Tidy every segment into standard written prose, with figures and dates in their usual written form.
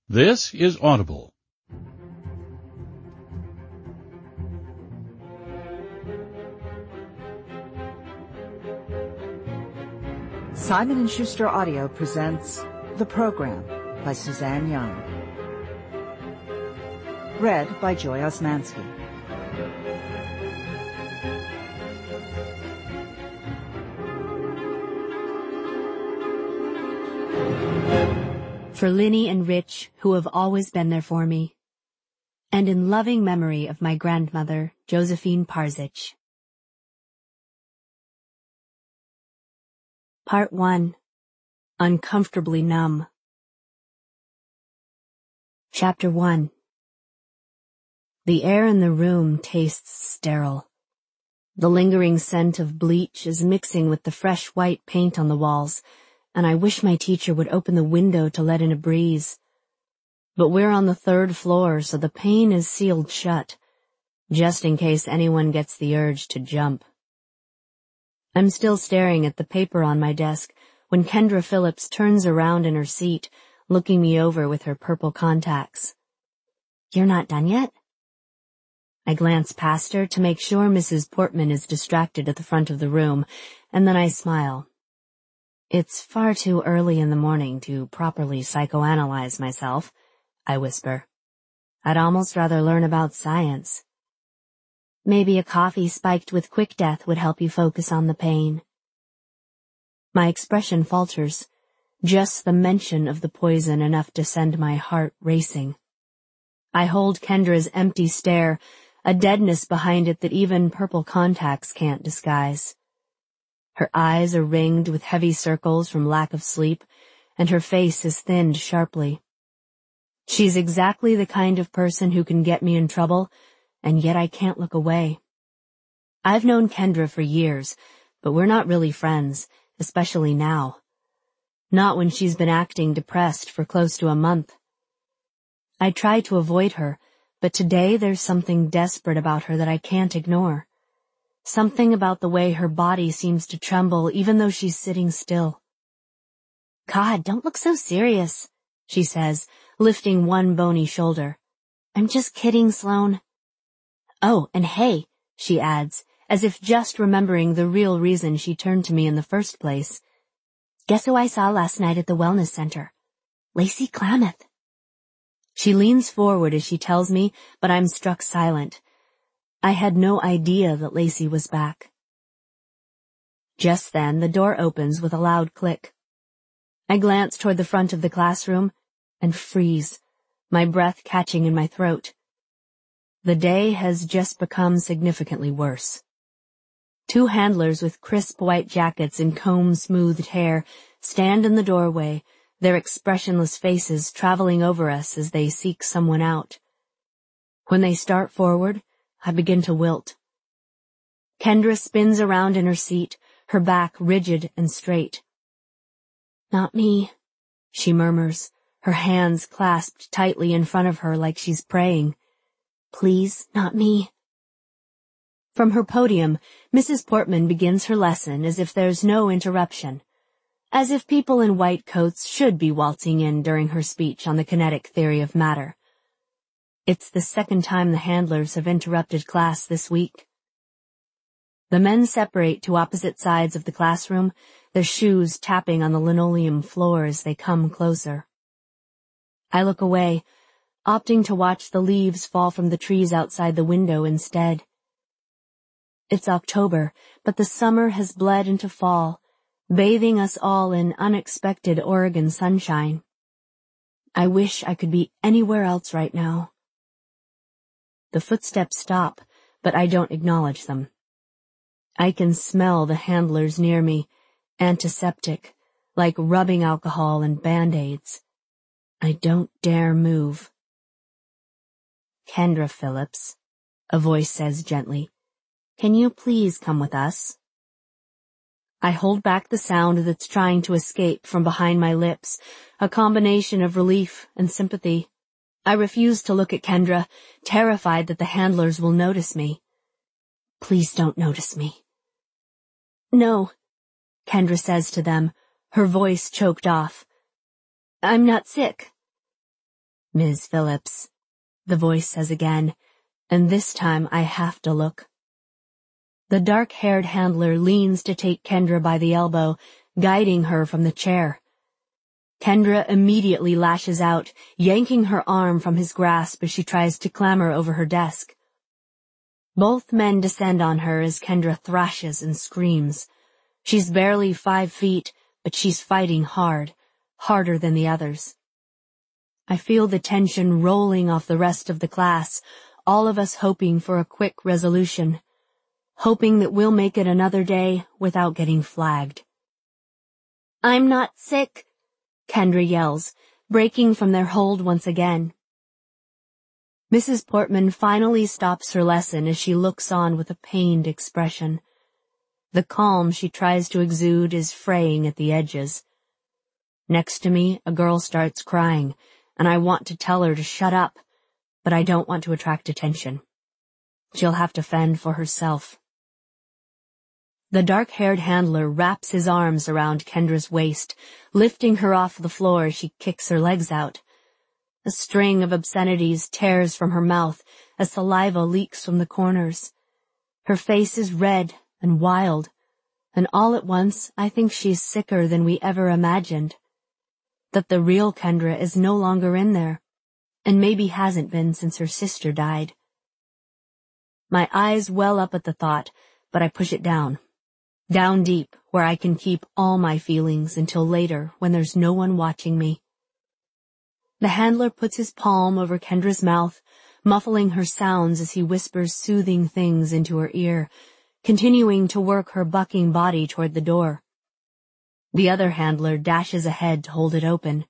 This is Audible. Simon & Schuster Audio presents The Program by Suzanne Young. Read by Joy Osmansky. For Linny and Rich, who have always been there for me, and in loving memory of my grandmother, Josephine Parzich. Part 1. Uncomfortably Numb. Chapter 1. The air in the room tastes sterile. The lingering scent of bleach is mixing with the fresh white paint on the walls, and I wish my teacher would open the window to let in a breeze. But we're on the 3rd floor, so the pane is sealed shut, just in case anyone gets the urge to jump. I'm still staring at the paper on my desk when Kendra Phillips turns around in her seat, looking me over with her purple contacts. "You're not done yet?" I glance past her to make sure Mrs. Portman is distracted at the front of the room, and then I smile. "It's far too early in the morning to properly psychoanalyze myself," I whisper. "I'd almost rather learn about science." "Maybe a coffee spiked with quick death would help you focus on the pain." My expression falters, just the mention of the poison enough to send my heart racing. I hold Kendra's empty stare, a deadness behind it that even purple contacts can't disguise. Her eyes are ringed with heavy circles from lack of sleep, and her face is thinned sharply. She's exactly the kind of person who can get me in trouble, and yet I can't look away. I've known Kendra for years, but we're not really friends, especially now. Not when she's been acting depressed for close to a month. I try to avoid her, but today there's something desperate about her that I can't ignore. Something about the way her body seems to tremble even though she's sitting still. "God, don't look so serious," she says, lifting one bony shoulder. "I'm just kidding, Sloane." "Oh, and hey," she adds, as if just remembering the real reason she turned to me in the first place. "Guess who I saw last night at the wellness center? Lacey Klamath." She leans forward as she tells me, but I'm struck silent. I had no idea that Lacey was back. Just then, the door opens with a loud click. I glance toward the front of the classroom and freeze, my breath catching in my throat. The day has just become significantly worse. 2 handlers with crisp white jackets and comb-smoothed hair stand in the doorway, their expressionless faces traveling over us as they seek someone out. When they start forward, I begin to wilt. Kendra spins around in her seat, her back rigid and straight. "Not me," she murmurs, her hands clasped tightly in front of her like she's praying. "Please, not me." From her podium, Mrs. Portman begins her lesson as if there's no interruption, as if people in white coats should be waltzing in during her speech on the kinetic theory of matter. It's the 2nd time the handlers have interrupted class this week. The men separate to opposite sides of the classroom, their shoes tapping on the linoleum floor as they come closer. I look away, opting to watch the leaves fall from the trees outside the window instead. It's October, but the summer has bled into fall, bathing us all in unexpected Oregon sunshine. I wish I could be anywhere else right now. The footsteps stop, but I don't acknowledge them. I can smell the handlers near me, antiseptic, like rubbing alcohol and Band-Aids. I don't dare move. "Kendra Phillips," a voice says gently, "can you please come with us?" I hold back the sound that's trying to escape from behind my lips, a combination of relief and sympathy. I refuse to look at Kendra, terrified that the handlers will notice me. "Please don't notice me." "No," Kendra says to them, her voice choked off. "I'm not sick." "Ms. Phillips," the voice says again, and this time I have to look. The dark-haired handler leans to take Kendra by the elbow, guiding her from the chair. Kendra immediately lashes out, yanking her arm from his grasp as she tries to clamber over her desk. Both men descend on her as Kendra thrashes and screams. She's barely 5 feet, but she's fighting hard, harder than the others. I feel the tension rolling off the rest of the class, all of us hoping for a quick resolution, hoping that we'll make it another day without getting flagged. "I'm not sick," Kendra yells, breaking from their hold once again. Mrs. Portman finally stops her lesson as she looks on with a pained expression. The calm she tries to exude is fraying at the edges. Next to me, a girl starts crying, and I want to tell her to shut up, but I don't want to attract attention. She'll have to fend for herself. The dark-haired handler wraps his arms around Kendra's waist, lifting her off the floor as she kicks her legs out. A string of obscenities tears from her mouth as saliva leaks from the corners. Her face is red and wild, and all at once I think she's sicker than we ever imagined. That the real Kendra is no longer in there, and maybe hasn't been since her sister died. My eyes well up at the thought, but I push it down deep where I can keep all my feelings until later when there's no one watching me. The handler puts his palm over Kendra's mouth, muffling her sounds as he whispers soothing things into her ear, continuing to work her bucking body toward the door. The other handler dashes ahead to hold it open.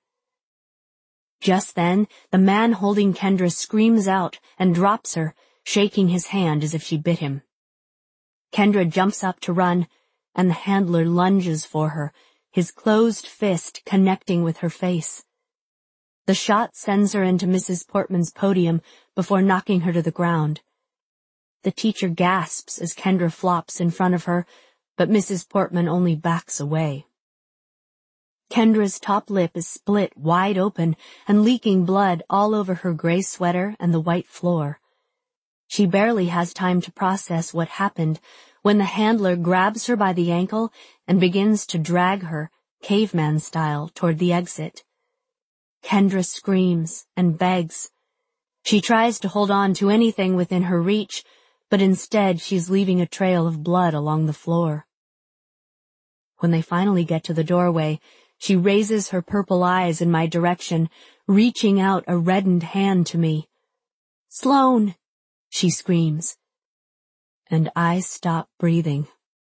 Just then, the man holding Kendra screams out and drops her, shaking his hand as if she bit him. Kendra jumps up to run, and the handler lunges for her, his closed fist connecting with her face. The shot sends her into Mrs. Portman's podium before knocking her to the ground. The teacher gasps as Kendra flops in front of her, but Mrs. Portman only backs away. Kendra's top lip is split wide open and leaking blood all over her gray sweater and the white floor. She barely has time to process what happened when the handler grabs her by the ankle and begins to drag her, caveman style, toward the exit. Kendra screams and begs. She tries to hold on to anything within her reach, but instead she's leaving a trail of blood along the floor. When they finally get to the doorway, she raises her purple eyes in my direction, reaching out a reddened hand to me. "Sloane!" she screams. And I stop breathing.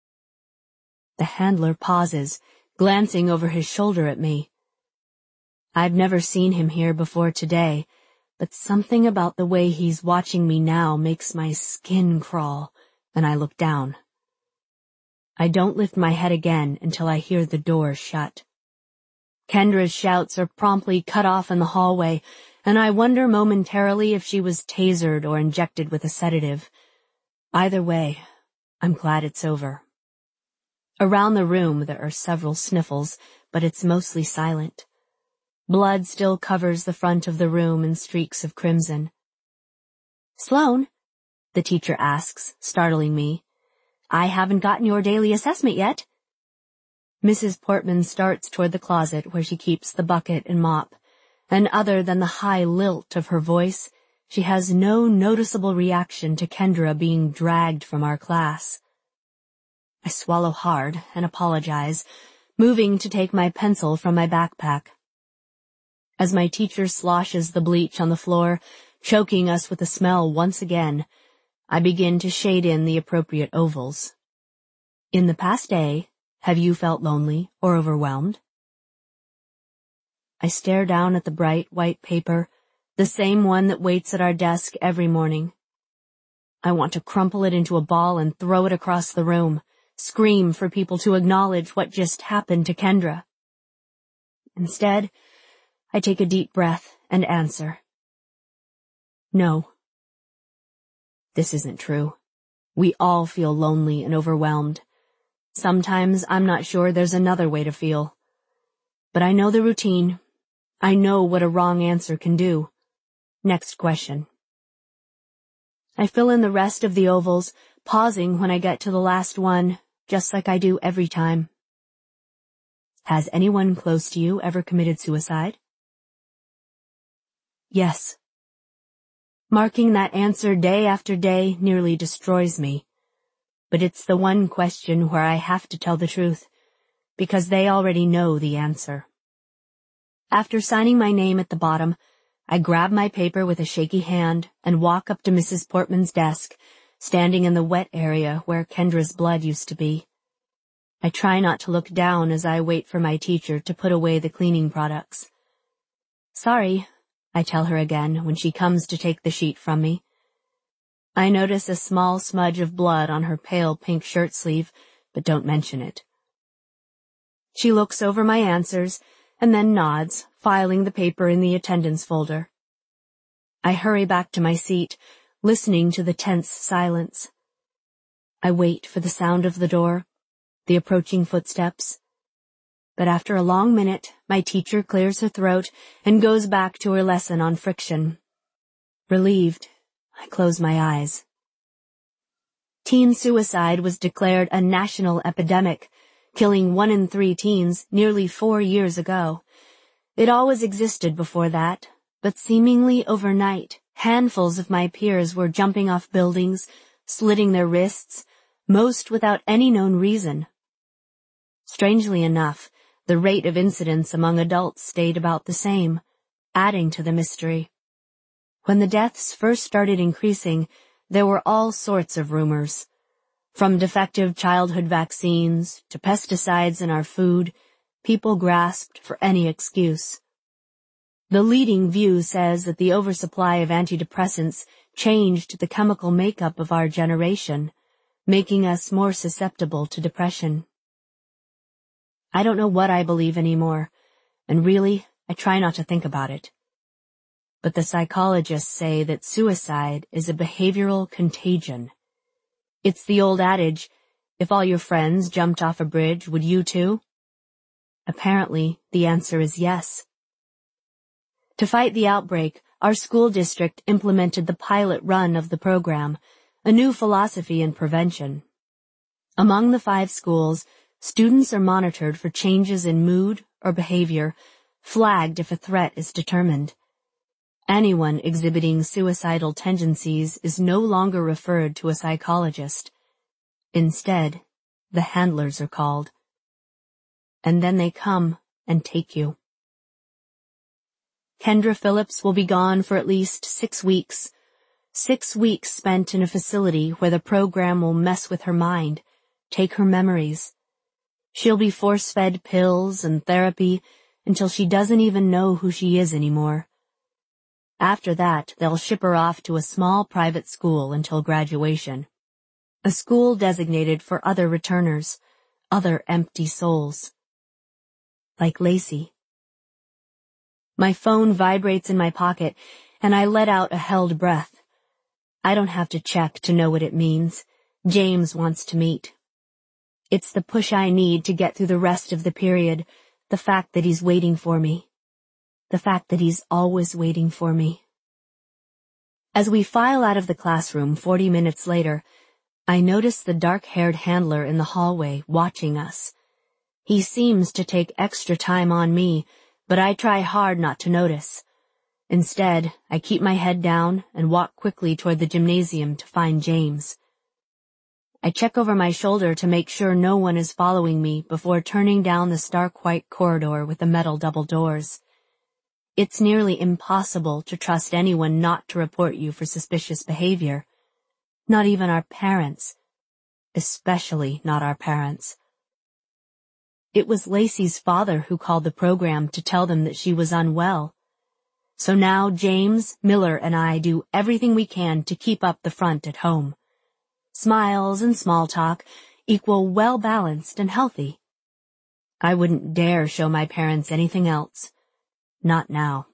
The handler pauses, glancing over his shoulder at me. I've never seen him here before today, but something about the way he's watching me now makes my skin crawl, and I look down. I don't lift my head again until I hear the door shut. Kendra's shouts are promptly cut off in the hallway, and I wonder momentarily if she was tasered or injected with a sedative. Either way, I'm glad it's over. Around the room there are several sniffles, but it's mostly silent. Blood still covers the front of the room in streaks of crimson. "Sloane?" the teacher asks, startling me. "I haven't gotten your daily assessment yet." Mrs. Portman starts toward the closet where she keeps the bucket and mop, and other than the high lilt of her voice, she has no noticeable reaction to Kendra being dragged from our class. I swallow hard and apologize, moving to take my pencil from my backpack. As my teacher sloshes the bleach on the floor, choking us with the smell once again, I begin to shade in the appropriate ovals. "In the past day, have you felt lonely or overwhelmed?" I stare down at the bright white paper, the same one that waits at our desk every morning. I want to crumple it into a ball and throw it across the room, scream for people to acknowledge what just happened to Kendra. Instead, I take a deep breath and answer. No. This isn't true. We all feel lonely and overwhelmed. Sometimes I'm not sure there's another way to feel. But I know the routine. I know what a wrong answer can do. Next question. I fill in the rest of the ovals, pausing when I get to the last one, just like I do every time. Has anyone close to you ever committed suicide? Yes. Marking that answer day after day nearly destroys me. But it's the one question where I have to tell the truth, because they already know the answer. After signing my name at the bottom, I grab my paper with a shaky hand and walk up to Mrs. Portman's desk, standing in the wet area where Kendra's blood used to be. I try not to look down as I wait for my teacher to put away the cleaning products. Sorry, I tell her again when she comes to take the sheet from me. I notice a small smudge of blood on her pale pink shirt sleeve, but don't mention it. She looks over my answers and then nods, filing the paper in the attendance folder. I hurry back to my seat, listening to the tense silence. I wait for the sound of the door, the approaching footsteps. But after a long minute, my teacher clears her throat and goes back to her lesson on friction. Relieved, I close my eyes. Teen suicide was declared a national epidemic, killing 1 in 3 teens nearly 4 years ago. It always existed before that, but seemingly overnight, handfuls of my peers were jumping off buildings, slitting their wrists, most without any known reason. Strangely enough, the rate of incidents among adults stayed about the same, adding to the mystery. When the deaths first started increasing, there were all sorts of rumors. From defective childhood vaccines to pesticides in our food, people grasped for any excuse. The leading view says that the oversupply of antidepressants changed the chemical makeup of our generation, making us more susceptible to depression. I don't know what I believe anymore, and really, I try not to think about it. But the psychologists say that suicide is a behavioral contagion. It's the old adage, if all your friends jumped off a bridge, would you too? Apparently, the answer is yes. To fight the outbreak, our school district implemented the pilot run of the program, a new philosophy in prevention. Among the 5 schools, students are monitored for changes in mood or behavior, flagged if a threat is determined. Anyone exhibiting suicidal tendencies is no longer referred to a psychologist. Instead, the handlers are called. And then they come and take you. Kendra Phillips will be gone for at least 6 weeks. 6 weeks spent in a facility where the program will mess with her mind, take her memories. She'll be force-fed pills and therapy until she doesn't even know who she is anymore. After that, they'll ship her off to a small private school until graduation. A school designated for other returners, other empty souls. Like Lacey. My phone vibrates in my pocket, and I let out a held breath. I don't have to check to know what it means. James wants to meet. It's the push I need to get through the rest of the period, the fact that he's waiting for me. The fact that he's always waiting for me. As we file out of the classroom 40 minutes later, I notice the dark-haired handler in the hallway watching us. He seems to take extra time on me, but I try hard not to notice. Instead, I keep my head down and walk quickly toward the gymnasium to find James. I check over my shoulder to make sure no one is following me before turning down the stark white corridor with the metal double doors. It's nearly impossible to trust anyone not to report you for suspicious behavior. Not even our parents. Especially not our parents. It was Lacey's father who called the program to tell them that she was unwell. So now James, Miller, and I do everything we can to keep up the front at home. Smiles and small talk equal well-balanced and healthy. I wouldn't dare show my parents anything else. Not now.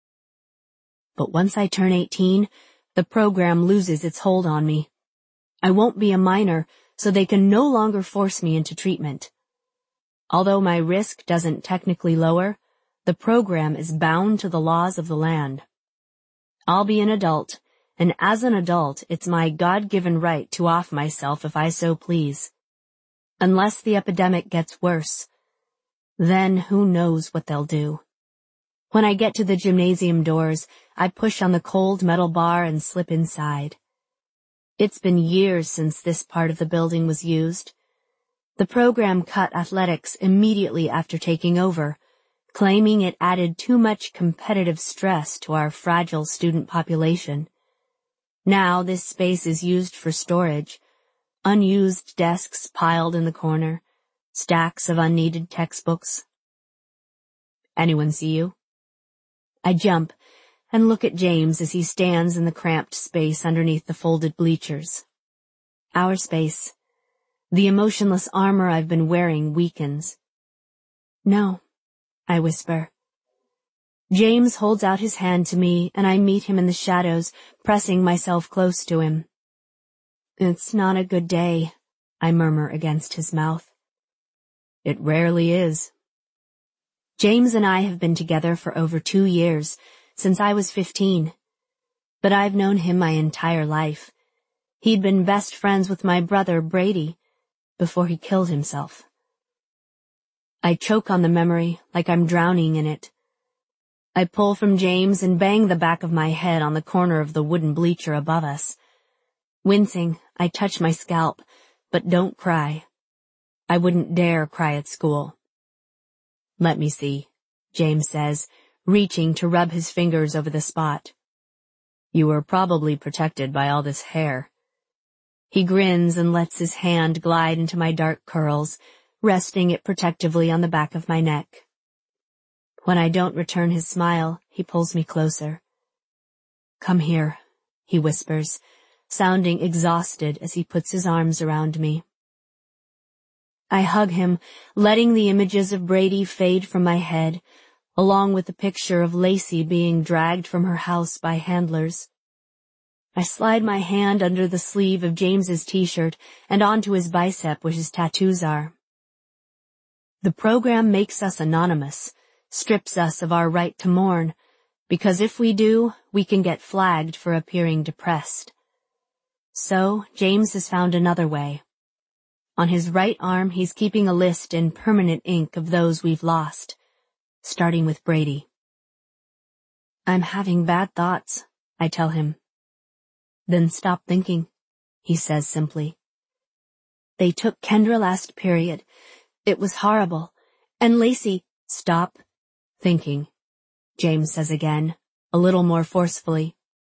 But once I turn 18, the program loses its hold on me. I won't be a minor, so they can no longer force me into treatment. Although my risk doesn't technically lower, the program is bound to the laws of the land. I'll be an adult, and as an adult, it's my God-given right to off myself if I so please. Unless the epidemic gets worse, then who knows what they'll do. When I get to the gymnasium doors, I push on the cold metal bar and slip inside. It's been years since this part of the building was used. The program cut athletics immediately after taking over, claiming it added too much competitive stress to our fragile student population. Now this space is used for storage, unused desks piled in the corner, stacks of unneeded textbooks. Anyone see you? I jump and look at James as he stands in the cramped space underneath the folded bleachers. Our space. The emotionless armor I've been wearing weakens. No, I whisper. James holds out his hand to me, and I meet him in the shadows, pressing myself close to him. It's not a good day, I murmur against his mouth. It rarely is. James and I have been together for over 2 years, since I was 15. But I've known him my entire life. He'd been best friends with my brother, Brady, before he killed himself. I choke on the memory like I'm drowning in it. I pull from James and bang the back of my head on the corner of the wooden bleacher above us. Wincing, I touch my scalp, but don't cry. I wouldn't dare cry at school. Let me see, James says, reaching to rub his fingers over the spot. You were probably protected by all this hair. He grins and lets his hand glide into my dark curls, resting it protectively on the back of my neck. When I don't return his smile, he pulls me closer. Come here, he whispers, sounding exhausted as he puts his arms around me. I hug him, letting the images of Brady fade from my head, along with the picture of Lacey being dragged from her house by handlers. I slide my hand under the sleeve of James's t-shirt and onto his bicep where his tattoos are. The program makes us anonymous, strips us of our right to mourn, because if we do, we can get flagged for appearing depressed. So, James has found another way. On his right arm, he's keeping a list in permanent ink of those we've lost, starting with Brady. I'm having bad thoughts, I tell him. Then stop thinking, he says simply. They took Kendra last period. It was horrible. And Lacey, stop thinking, James says again, a little more forcefully.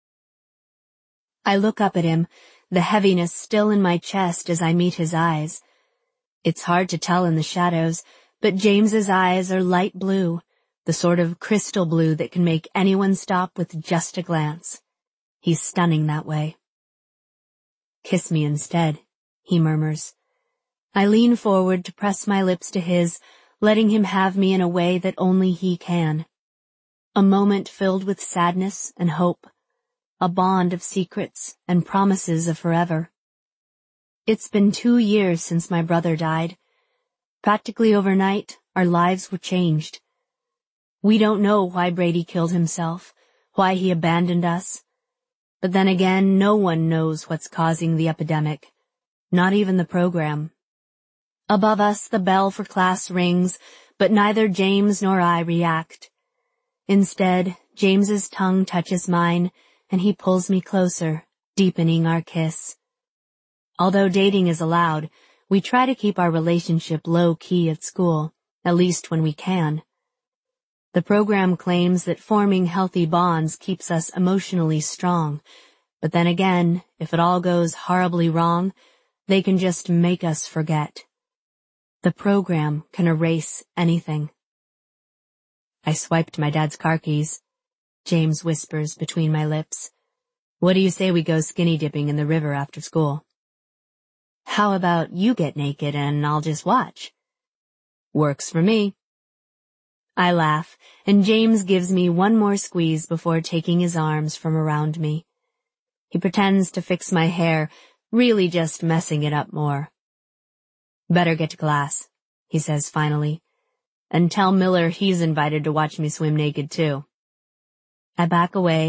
I look up at him, the heaviness still in my chest as I meet his eyes. It's hard to tell in the shadows, but James's eyes are light blue, the sort of crystal blue that can make anyone stop with just a glance. He's stunning that way. Kiss me instead, he murmurs. I lean forward to press my lips to his, letting him have me in a way that only he can. A moment filled with sadness and hope, a bond of secrets and promises of forever. It's been 2 years since my brother died. Practically overnight, our lives were changed. We don't know why Brady killed himself, why he abandoned us. But then again, no one knows what's causing the epidemic, not even the program. Above us, the bell for class rings, but neither James nor I react. Instead, James's tongue touches mine, and he pulls me closer, deepening our kiss. Although dating is allowed, we try to keep our relationship low-key at school, at least when we can. The program claims that forming healthy bonds keeps us emotionally strong, but then again, if it all goes horribly wrong, they can just make us forget. The program can erase anything. I swiped my dad's car keys, James whispers between my lips. What do you say we go skinny dipping in the river after school? How about you get naked and I'll just watch? Works for me. I laugh, and James gives me one more squeeze before taking his arms from around me. He pretends to fix my hair, really just messing it up more. Better get to class, he says finally, and tell Miller he's invited to watch me swim naked too. I back away,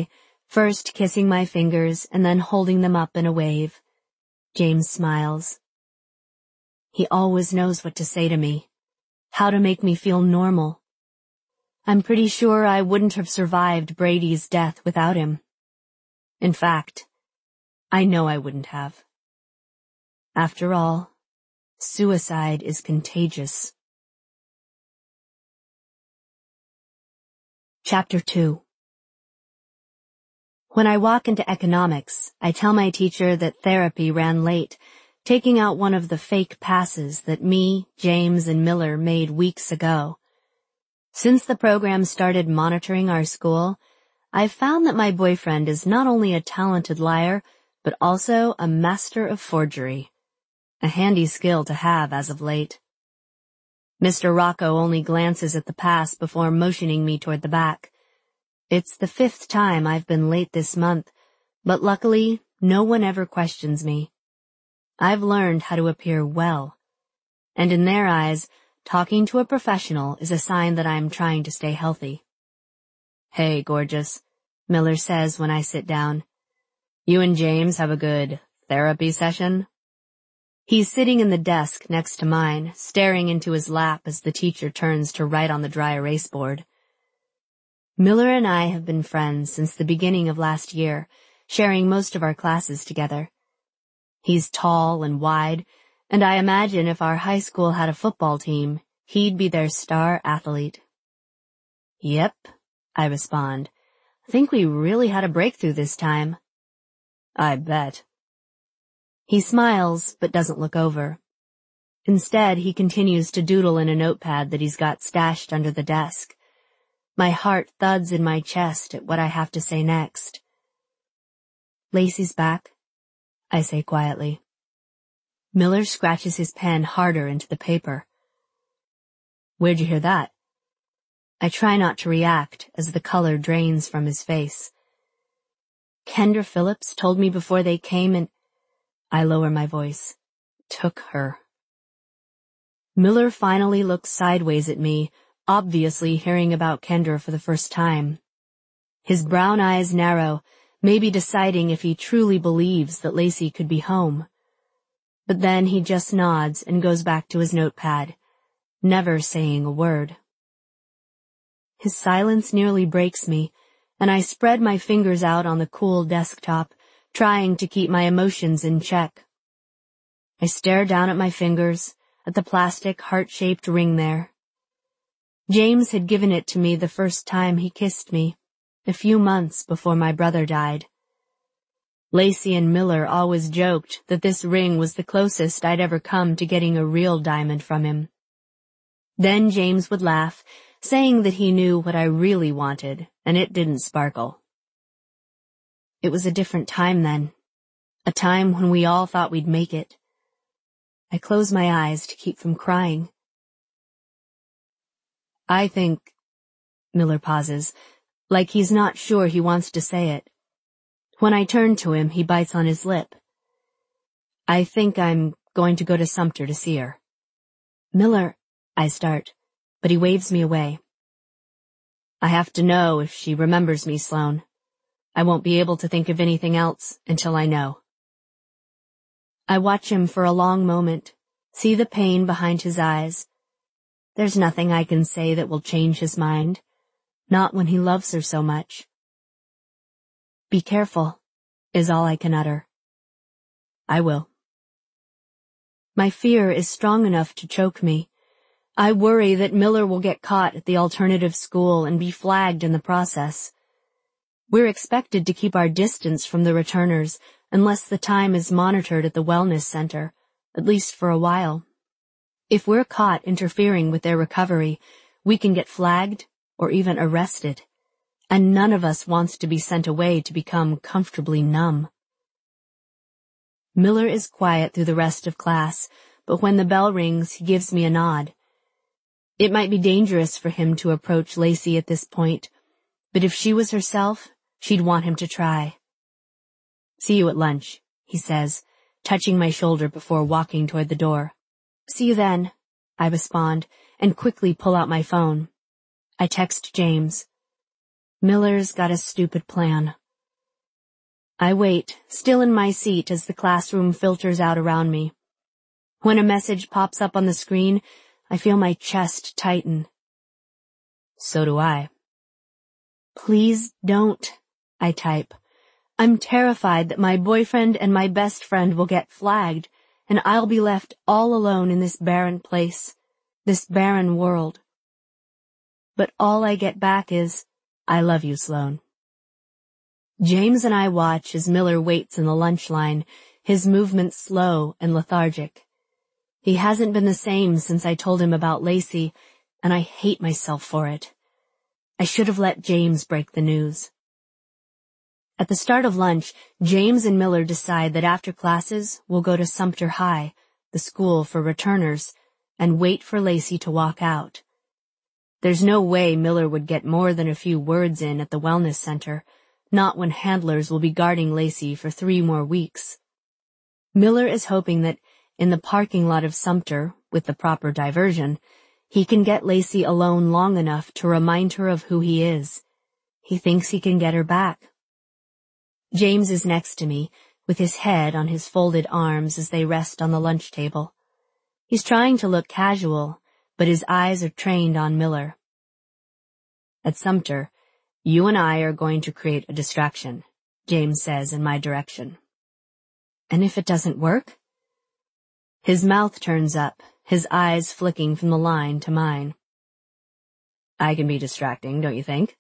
first kissing my fingers and then holding them up in a wave. James smiles. He always knows what to say to me, how to make me feel normal. I'm pretty sure I wouldn't have survived Brady's death without him. In fact, I know I wouldn't have. After all, suicide is contagious. Chapter 2. When I walk into economics, I tell my teacher that therapy ran late, taking out one of the fake passes that me, James, and Miller made weeks ago. Since the program started monitoring our school, I've found that my boyfriend is not only a talented liar, but also a master of forgery. A handy skill to have as of late. Mr. Rocco only glances at the pass before motioning me toward the back. It's the 5th time I've been late this month, but luckily, no one ever questions me. I've learned how to appear well. And in their eyes, talking to a professional is a sign that I'm trying to stay healthy. Hey, gorgeous, Miller says when I sit down. You and James have a good therapy session? He's sitting in the desk next to mine, staring into his lap as the teacher turns to write on the dry erase board. Miller and I have been friends since the beginning of last year, sharing most of our classes together. He's tall and wide, and I imagine if our high school had a football team, he'd be their star athlete. Yep, I respond. I think we really had a breakthrough this time. I bet. He smiles, but doesn't look over. Instead, he continues to doodle in a notepad that he's got stashed under the desk. My heart thuds in my chest at what I have to say next. Lacey's back, I say quietly. Miller scratches his pen harder into the paper. Where'd you hear that? I try not to react as the color drains from his face. Kendra Phillips told me before they came and... I lower my voice. Took her. Miller finally looks sideways at me, obviously hearing about Kendra for the first time. His brown eyes narrow, maybe deciding if he truly believes that Lacey could be home. But then he just nods and goes back to his notepad, never saying a word. His silence nearly breaks me, and I spread my fingers out on the cool desktop, trying to keep my emotions in check. I stare down at my fingers, at the plastic heart-shaped ring there. James had given it to me the first time he kissed me, a few months before my brother died. Lacey and Miller always joked that this ring was the closest I'd ever come to getting a real diamond from him. Then James would laugh, saying that he knew what I really wanted, and it didn't sparkle. It was a different time then, a time when we all thought we'd make it. I close my eyes to keep from crying. I think, Miller pauses, like he's not sure he wants to say it. When I turn to him, he bites on his lip. I think I'm going to go to Sumter to see her. Miller, I start, but he waves me away. I have to know if she remembers me, Sloan. I won't be able to think of anything else until I know. I watch him for a long moment, see the pain behind his eyes. There's nothing I can say that will change his mind, not when he loves her so much. Be careful, is all I can utter. I will. My fear is strong enough to choke me. I worry that Miller will get caught at the alternative school and be flagged in the process. We're expected to keep our distance from the returners unless the time is monitored at the wellness center, at least for a while. If we're caught interfering with their recovery, we can get flagged or even arrested, and none of us wants to be sent away to become comfortably numb. Miller is quiet through the rest of class, but when the bell rings, he gives me a nod. It might be dangerous for him to approach Lacey at this point, but if she was herself, she'd want him to try. See you at lunch, he says, touching my shoulder before walking toward the door. See you then, I respond, and quickly pull out my phone. I text James. Miller's got a stupid plan. I wait, still in my seat as the classroom filters out around me. When a message pops up on the screen, I feel my chest tighten. So do I. Please don't, I type. I'm terrified that my boyfriend and my best friend will get flagged, and I'll be left all alone in this barren place, this barren world. But all I get back is, I love you, Sloan. James and I watch as Miller waits in the lunch line, his movements slow and lethargic. He hasn't been the same since I told him about Lacey, and I hate myself for it. I should have let James break the news. At the start of lunch, James and Miller decide that after classes, we'll go to Sumter High, the school for returners, and wait for Lacey to walk out. There's no way Miller would get more than a few words in at the wellness center, not when handlers will be guarding Lacey for 3 more weeks. Miller is hoping that, in the parking lot of Sumter, with the proper diversion, he can get Lacey alone long enough to remind her of who he is. He thinks he can get her back. James is next to me, with his head on his folded arms as they rest on the lunch table. He's trying to look casual, but his eyes are trained on Miller. At Sumter, you and I are going to create a distraction, James says in my direction. And if it doesn't work? His mouth turns up, his eyes flicking from the line to mine. I can be distracting, don't you think?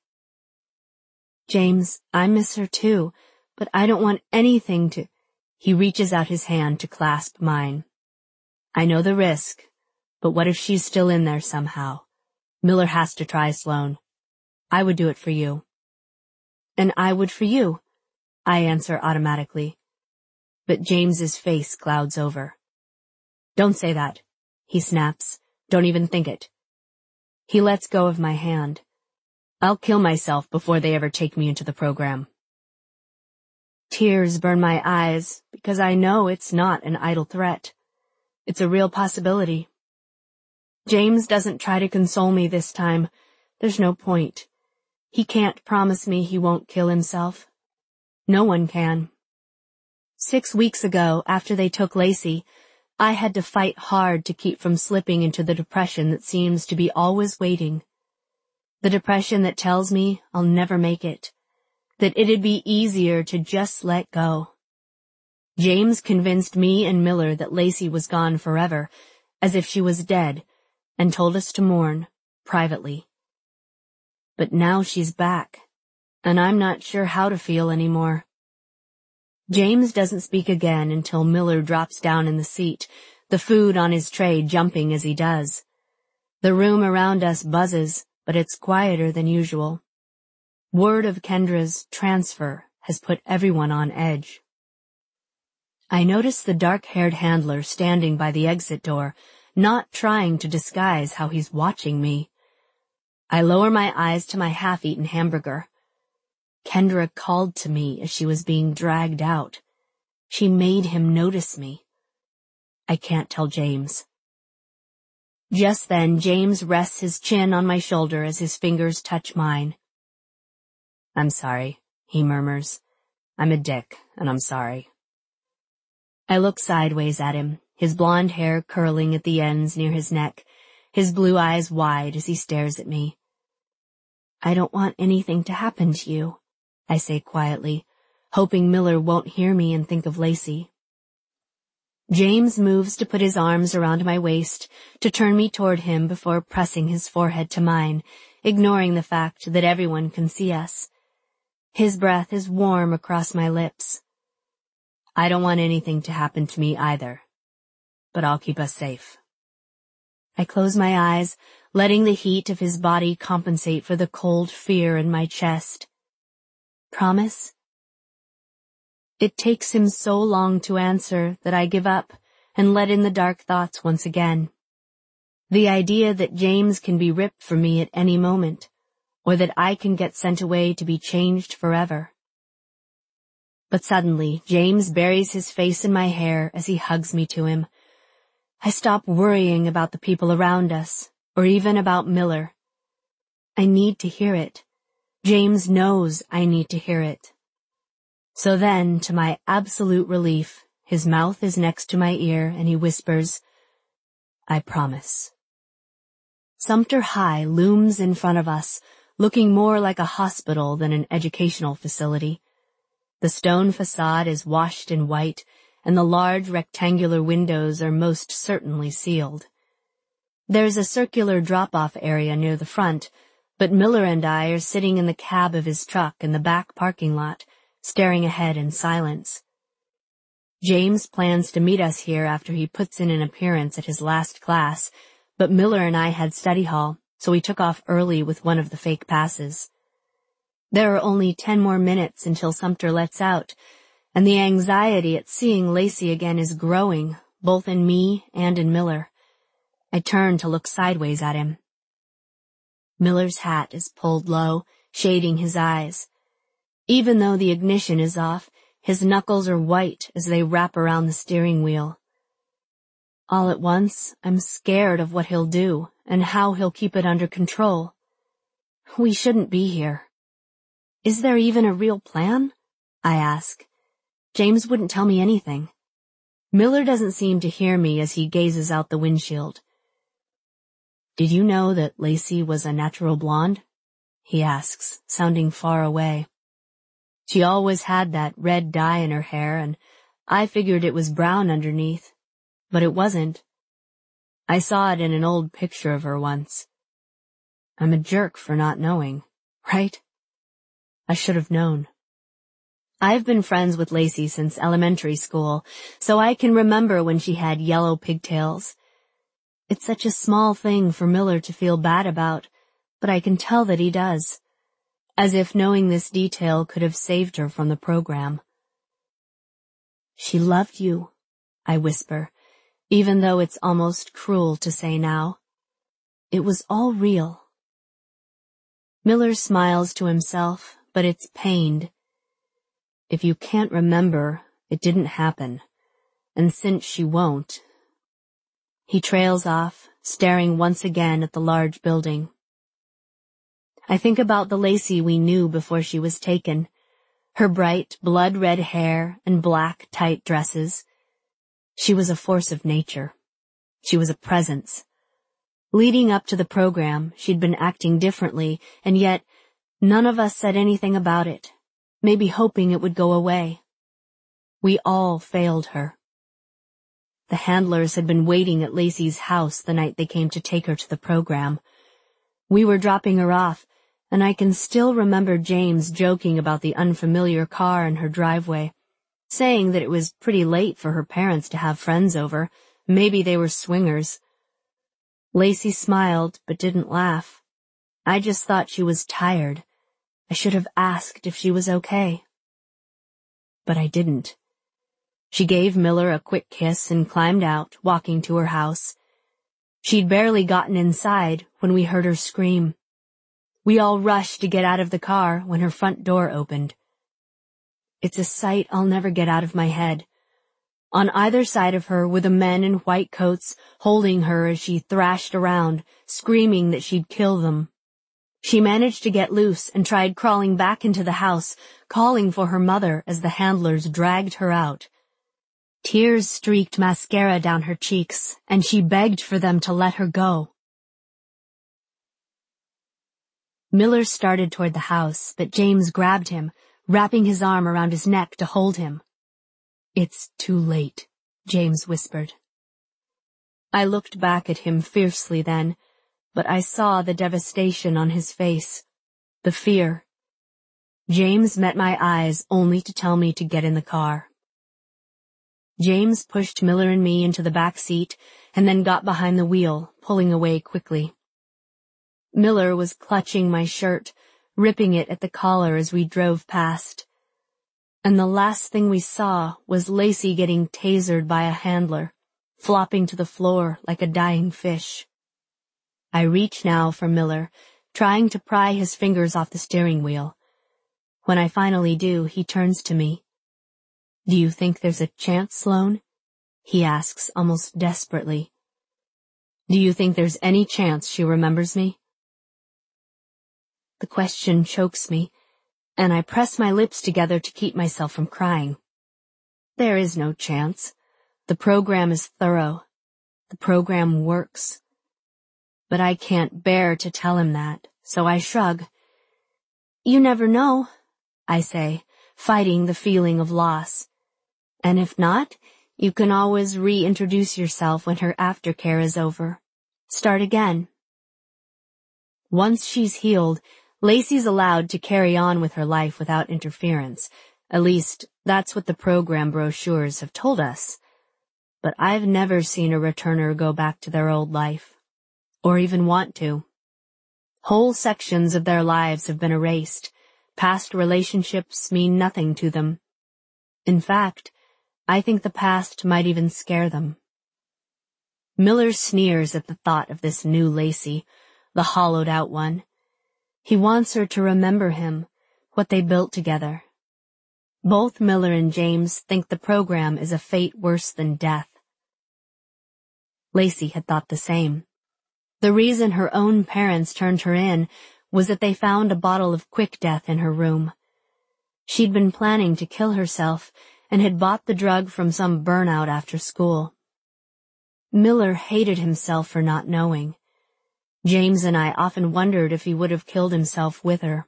James, I miss her too, but I don't want anything to... He reaches out his hand to clasp mine. I know the risk, but what if she's still in there somehow? Miller has to try, Sloan. I would do it for you. And I would for you, I answer automatically. But James's face clouds over. Don't say that, he snaps. Don't even think it. He lets go of my hand. I'll kill myself before they ever take me into the program. Tears burn my eyes because I know it's not an idle threat. It's a real possibility. James doesn't try to console me this time. There's no point. He can't promise me he won't kill himself. No one can. 6 weeks ago, after they took Lacey, I had to fight hard to keep from slipping into the depression that seems to be always waiting. The depression that tells me I'll never make it, that it'd be easier to just let go. James convinced me and Miller that Lacey was gone forever, as if she was dead, and told us to mourn, privately. But now she's back, and I'm not sure how to feel anymore. James doesn't speak again until Miller drops down in the seat, the food on his tray jumping as he does. The room around us buzzes, but it's quieter than usual. Word of Kendra's transfer has put everyone on edge. I notice the dark-haired handler standing by the exit door, not trying to disguise how he's watching me. I lower my eyes to my half-eaten hamburger. Kendra called to me as she was being dragged out. She made him notice me. I can't tell James. Just then, James rests his chin on my shoulder as his fingers touch mine. I'm sorry, he murmurs. I'm a dick, and I'm sorry. I look sideways at him, his blonde hair curling at the ends near his neck, his blue eyes wide as he stares at me. I don't want anything to happen to you, I say quietly, hoping Miller won't hear me and think of Lacey. James moves to put his arms around my waist, to turn me toward him before pressing his forehead to mine, ignoring the fact that everyone can see us. His breath is warm across my lips. I don't want anything to happen to me either, but I'll keep us safe. I close my eyes, letting the heat of his body compensate for the cold fear in my chest. Promise? It takes him so long to answer that I give up and let in the dark thoughts once again. The idea that James can be ripped from me at any moment, or that I can get sent away to be changed forever. But suddenly, James buries his face in my hair as he hugs me to him. I stop worrying about the people around us, or even about Miller. I need to hear it. James knows I need to hear it. So then, to my absolute relief, his mouth is next to my ear and he whispers, "I promise." Sumter High looms in front of us, looking more like a hospital than an educational facility. The stone facade is washed in white, and the large rectangular windows are most certainly sealed. There's a circular drop-off area near the front, but Miller and I are sitting in the cab of his truck in the back parking lot, staring ahead in silence. James plans to meet us here after he puts in an appearance at his last class, but Miller and I had study hall, so we took off early with one of the fake passes. There are only 10 more minutes until Sumter lets out, and the anxiety at seeing Lacey again is growing, both in me and in Miller. I turn to look sideways at him. Miller's hat is pulled low, shading his eyes. Even though the ignition is off, his knuckles are white as they wrap around the steering wheel. All at once, I'm scared of what he'll do and how he'll keep it under control. We shouldn't be here. Is there even a real plan? I ask. James wouldn't tell me anything. Miller doesn't seem to hear me as he gazes out the windshield. Did you know that Lacey was a natural blonde? He asks, sounding far away. She always had that red dye in her hair, and I figured it was brown underneath. But it wasn't. I saw it in an old picture of her once. I'm a jerk for not knowing, right? I should have known. I've been friends with Lacey since elementary school, so I can remember when she had yellow pigtails. It's such a small thing for Miller to feel bad about, but I can tell that he does. As if knowing this detail could have saved her from the program. She loved you, I whisper, even though it's almost cruel to say now. It was all real. Miller smiles to himself, but it's pained. If you can't remember, it didn't happen. And since she won't... He trails off, staring once again at the large building. I think about the Lacey we knew before she was taken. Her bright, blood-red hair and black, tight dresses. She was a force of nature. She was a presence. Leading up to the program, she'd been acting differently, and yet none of us said anything about it, maybe hoping it would go away. We all failed her. The handlers had been waiting at Lacey's house the night they came to take her to the program. We were dropping her off, and I can still remember James joking about the unfamiliar car in her driveway, saying that it was pretty late for her parents to have friends over. Maybe they were swingers. Lacey smiled, but didn't laugh. I just thought she was tired. I should have asked if she was okay. But I didn't. She gave Miller a quick kiss and climbed out, walking to her house. She'd barely gotten inside when we heard her scream. We all rushed to get out of the car when her front door opened. It's a sight I'll never get out of my head. On either side of her were the men in white coats, holding her as she thrashed around, screaming that she'd kill them. She managed to get loose and tried crawling back into the house, calling for her mother as the handlers dragged her out. Tears streaked mascara down her cheeks, and she begged for them to let her go. Miller started toward the house, but James grabbed him, wrapping his arm around his neck to hold him. "It's too late," James whispered. I looked back at him fiercely then, but I saw the devastation on his face, the fear. James met my eyes only to tell me to get in the car. James pushed Miller and me into the back seat and then got behind the wheel, pulling away quickly. Miller was clutching my shirt, ripping it at the collar as we drove past. And the last thing we saw was Lacey getting tasered by a handler, flopping to the floor like a dying fish. I reach now for Miller, trying to pry his fingers off the steering wheel. When I finally do, he turns to me. "Do you think there's a chance, Sloane?" he asks almost desperately. "Do you think there's any chance she remembers me?" The question chokes me, and I press my lips together to keep myself from crying. There is no chance. The program is thorough. The program works. But I can't bear to tell him that, so I shrug. You never know, I say, fighting the feeling of loss. And if not, you can always reintroduce yourself when her aftercare is over. Start again. Once she's healed, Lacey's allowed to carry on with her life without interference. At least, that's what the program brochures have told us. But I've never seen a returner go back to their old life, or even want to. Whole sections of their lives have been erased. Past relationships mean nothing to them. In fact, I think the past might even scare them. Miller sneers at the thought of this new Lacey, the hollowed-out one. He wants her to remember him, what they built together. Both Miller and James think the program is a fate worse than death. Lacey had thought the same. The reason her own parents turned her in was that they found a bottle of quick death in her room. She'd been planning to kill herself and had bought the drug from some burnout after school. Miller hated himself for not knowing. James and I often wondered if he would have killed himself with her.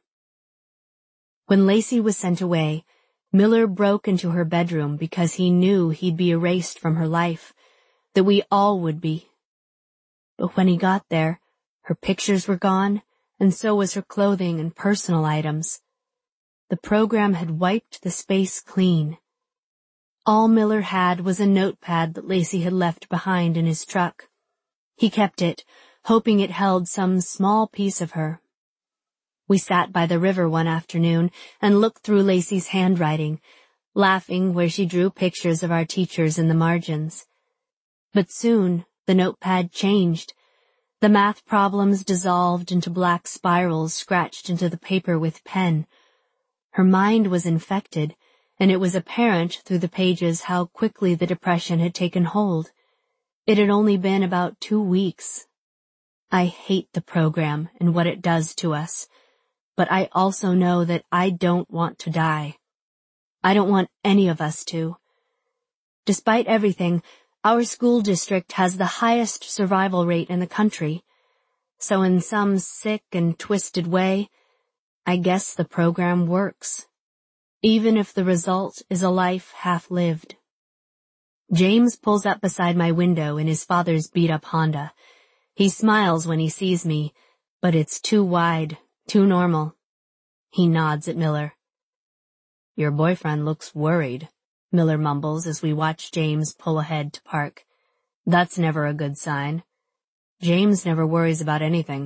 When Lacey was sent away, Miller broke into her bedroom because he knew he'd be erased from her life, that we all would be. But when he got there, her pictures were gone, and so was her clothing and personal items. The program had wiped the space clean. All Miller had was a notepad that Lacey had left behind in his truck. He kept it, hoping it held some small piece of her. We sat by the river one afternoon and looked through Lacey's handwriting, laughing where she drew pictures of our teachers in the margins. But soon, the notepad changed. The math problems dissolved into black spirals scratched into the paper with pen. Her mind was infected, and it was apparent through the pages how quickly the depression had taken hold. It had only been about 2 weeks. I hate the program and what it does to us, but I also know that I don't want to die. I don't want any of us to. Despite everything, our school district has the highest survival rate in the country, so in some sick and twisted way, I guess the program works, even if the result is a life half-lived. James pulls up beside my window in his father's beat-up Honda. He smiles when he sees me, but it's too wide, too normal. He nods at Miller. Your boyfriend looks worried, Miller mumbles as we watch James pull ahead to park. That's never a good sign. James never worries about anything.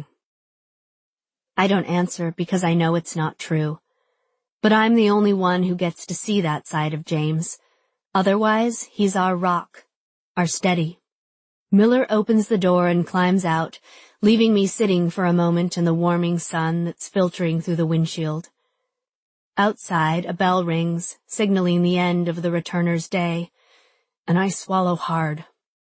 I don't answer because I know it's not true. But I'm the only one who gets to see that side of James. Otherwise, he's our rock, our steady. Miller opens the door and climbs out, leaving me sitting for a moment in the warming sun that's filtering through the windshield. Outside, a bell rings, signaling the end of the returner's day, and I swallow hard.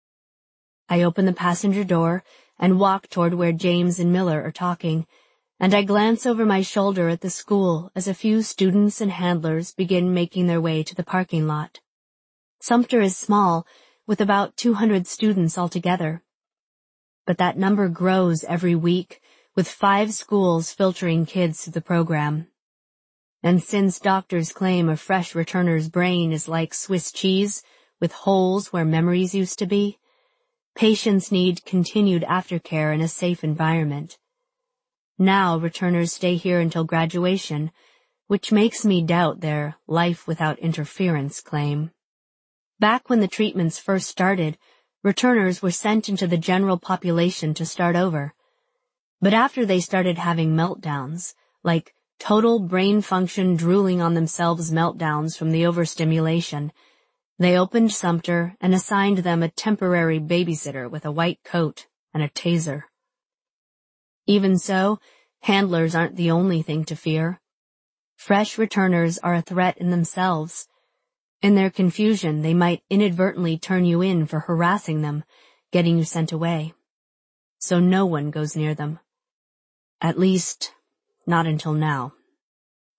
I open the passenger door and walk toward where James and Miller are talking, and I glance over my shoulder at the school as a few students and handlers begin making their way to the parking lot. Sumter is small, with about 200 students altogether. But that number grows every week, with 5 schools filtering kids through the program. And since doctors claim a fresh returner's brain is like Swiss cheese, with holes where memories used to be, patients need continued aftercare in a safe environment. Now returners stay here until graduation, which makes me doubt their life without interference claim. Back when the treatments first started, returners were sent into the general population to start over. But after they started having meltdowns, like total brain function drooling on themselves meltdowns from the overstimulation, they opened Sumter and assigned them a temporary babysitter with a white coat and a taser. Even so, handlers aren't the only thing to fear. Fresh returners are a threat in themselves. In their confusion, they might inadvertently turn you in for harassing them, getting you sent away. So no one goes near them. At least, not until now.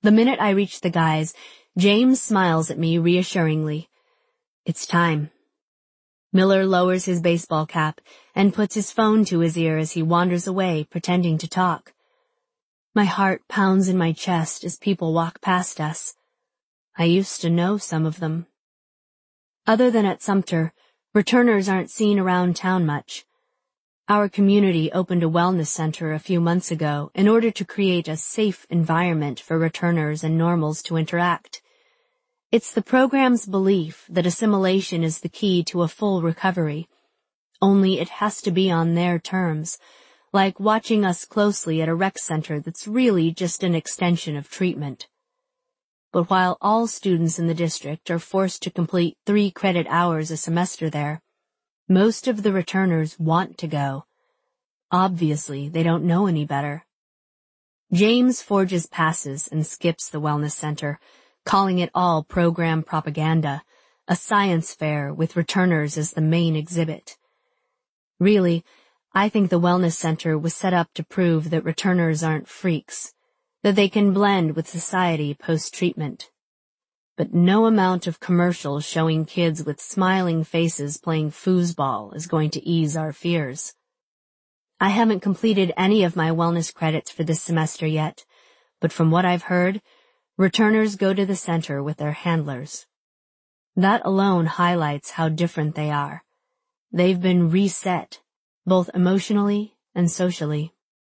The minute I reach the guys, James smiles at me reassuringly. It's time. Miller lowers his baseball cap and puts his phone to his ear as he wanders away, pretending to talk. My heart pounds in my chest as people walk past us. I used to know some of them. Other than at Sumter, returners aren't seen around town much. Our community opened a wellness center a few months ago in order to create a safe environment for returners and normals to interact. It's the program's belief that assimilation is the key to a full recovery. Only it has to be on their terms, like watching us closely at a rec center that's really just an extension of treatment. But while all students in the district are forced to complete 3 credit hours a semester there, most of the returners want to go. Obviously, they don't know any better. James forges passes and skips the wellness center, calling it all program propaganda, a science fair with returners as the main exhibit. Really, I think the wellness center was set up to prove that returners aren't freaks, that they can blend with society post-treatment. But no amount of commercials showing kids with smiling faces playing foosball is going to ease our fears. I haven't completed any of my wellness credits for this semester yet, but from what I've heard, returners go to the center with their handlers. That alone highlights how different they are. They've been reset, both emotionally and socially.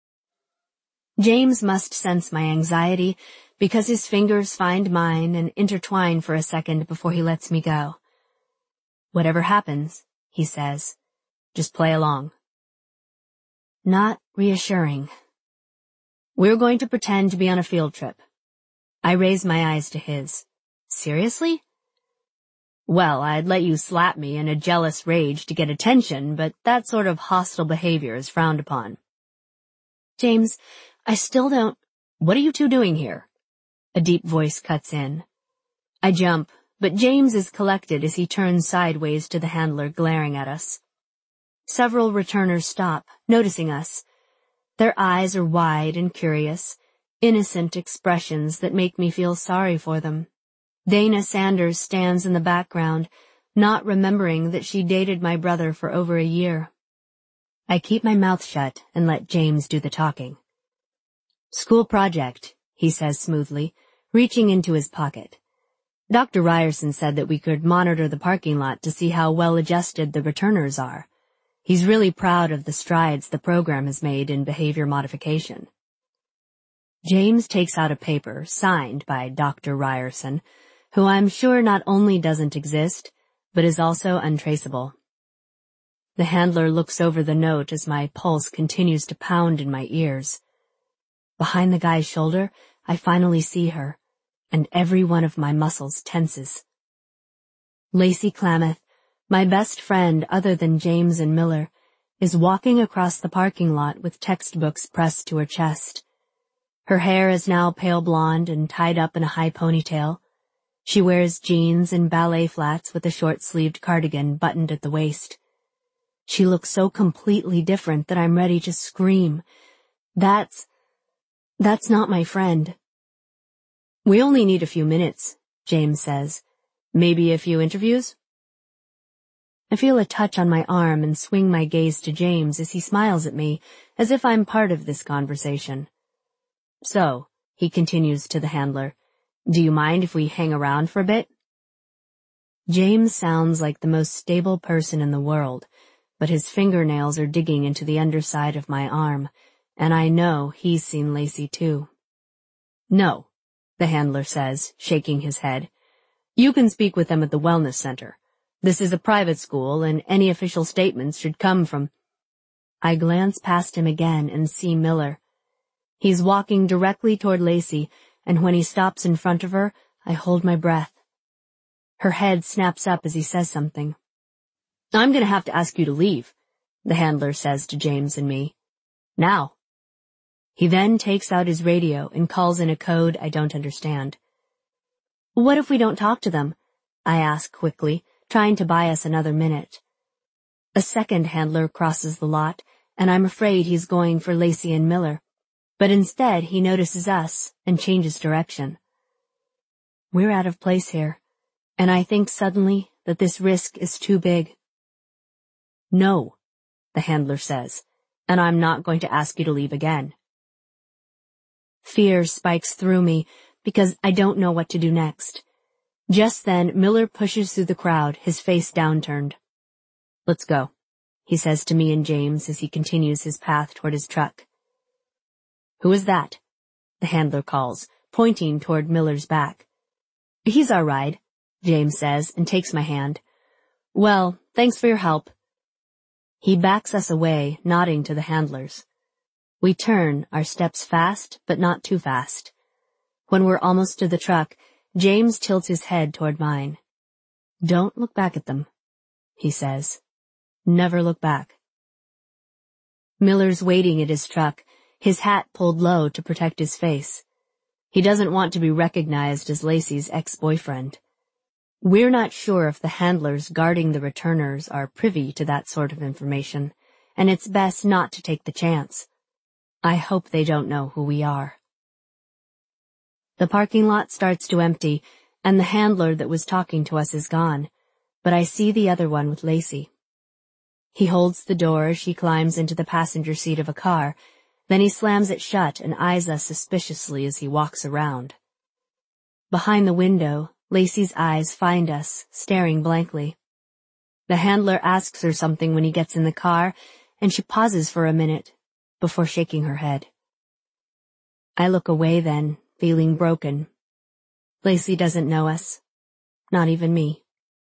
James must sense my anxiety because his fingers find mine and intertwine for a second before he lets me go. Whatever happens, he says, just play along. Not reassuring. We're going to pretend to be on a field trip. I raise my eyes to his. Seriously? Well, I'd let you slap me in a jealous rage to get attention, but that sort of hostile behavior is frowned upon. James, I still don't... What are you two doing here? A deep voice cuts in. I jump, but James is collected as he turns sideways to the handler glaring at us. Several returners stop, noticing us. Their eyes are wide and curious, innocent expressions that make me feel sorry for them. Dana Sanders stands in the background, not remembering that she dated my brother for over a year. I keep my mouth shut and let James do the talking. School project, he says smoothly, reaching into his pocket. Dr. Ryerson said that we could monitor the parking lot to see how well adjusted the returners are. He's really proud of the strides the program has made in behavior modification. James takes out a paper signed by Dr. Ryerson, who I'm sure not only doesn't exist, but is also untraceable. The handler looks over the note as my pulse continues to pound in my ears. Behind the guy's shoulder, I finally see her, and every one of my muscles tenses. Lacey Klamath, my best friend other than James and Miller, is walking across the parking lot with textbooks pressed to her chest. Her hair is now pale blonde and tied up in a high ponytail. She wears jeans and ballet flats with a short-sleeved cardigan buttoned at the waist. She looks so completely different that I'm ready to scream. That's not my friend. We only need a few minutes, James says. Maybe a few interviews? I feel a touch on my arm and swing my gaze to James as he smiles at me, as if I'm part of this conversation. So, he continues to the handler, do you mind if we hang around for a bit? James sounds like the most stable person in the world, but his fingernails are digging into the underside of my arm, and I know he's seen Lacey too. No, the handler says, shaking his head. You can speak with them at the wellness center. This is a private school, and any official statements should come from... I glance past him again and see Miller. He's walking directly toward Lacey, and when he stops in front of her, I hold my breath. Her head snaps up as he says something. I'm going to have to ask you to leave, the handler says to James and me. Now. He then takes out his radio and calls in a code I don't understand. What if we don't talk to them? I ask quickly, trying to buy us another minute. A second handler crosses the lot, and I'm afraid he's going for Lacey and Miller. but instead he notices us and changes direction. We're out of place here, and I think suddenly that this risk is too big. No, the handler says, and I'm not going to ask you to leave again. Fear spikes through me because I don't know what to do next. Just then, Miller pushes through the crowd, his face downturned. Let's go, he says to me and James as he continues his path toward his truck. Who is that? The handler calls, pointing toward Miller's back. He's our ride, James says and takes my hand. Well, thanks for your help. He backs us away, nodding to the handlers. We turn, our steps fast, but not too fast. When we're almost to the truck, James tilts his head toward mine. Don't look back at them, he says. Never look back. Miller's waiting at his truck, his hat pulled low to protect his face. He doesn't want to be recognized as Lacey's ex-boyfriend. We're not sure if the handlers guarding the returners are privy to that sort of information, and it's best not to take the chance. I hope they don't know who we are. The parking lot starts to empty, and the handler that was talking to us is gone, but I see the other one with Lacey. He holds the door as she climbs into the passenger seat of a car, then he slams it shut and eyes us suspiciously as he walks around. Behind the window, Lacey's eyes find us, staring blankly. The handler asks her something when he gets in the car, and she pauses for a minute before shaking her head. I look away then, feeling broken. Lacey doesn't know us. Not even me.